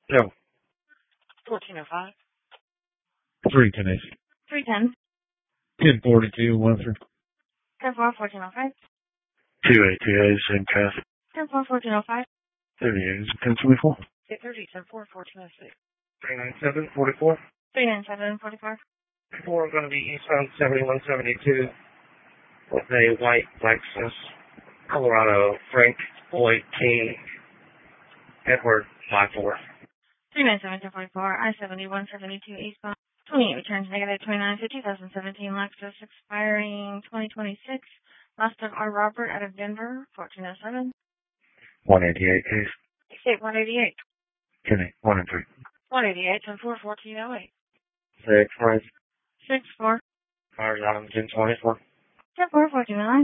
No. 1405. 310. 310. 1042 Winthrop. 10-4, 1405. 282A, same path. 10-4, 1405. 38 is 1024. 830, 10-4, 1406. 397, 44. 397, 44. 4 going to be eastbound 7172 with a white Lexus, Colorado, Frank Floyd King, Edward 54. 397, 1044. I-70, 172 eastbound. 28 returns negative 29 to 2017 Lexus expiring 2026. Last of R. Robert out of Denver, 1407. 188 case. State 188. 10 1 and 3. 188, 10-4, 1408. 6 5. 6-4. Fires out on 1024. 10-4, 1409.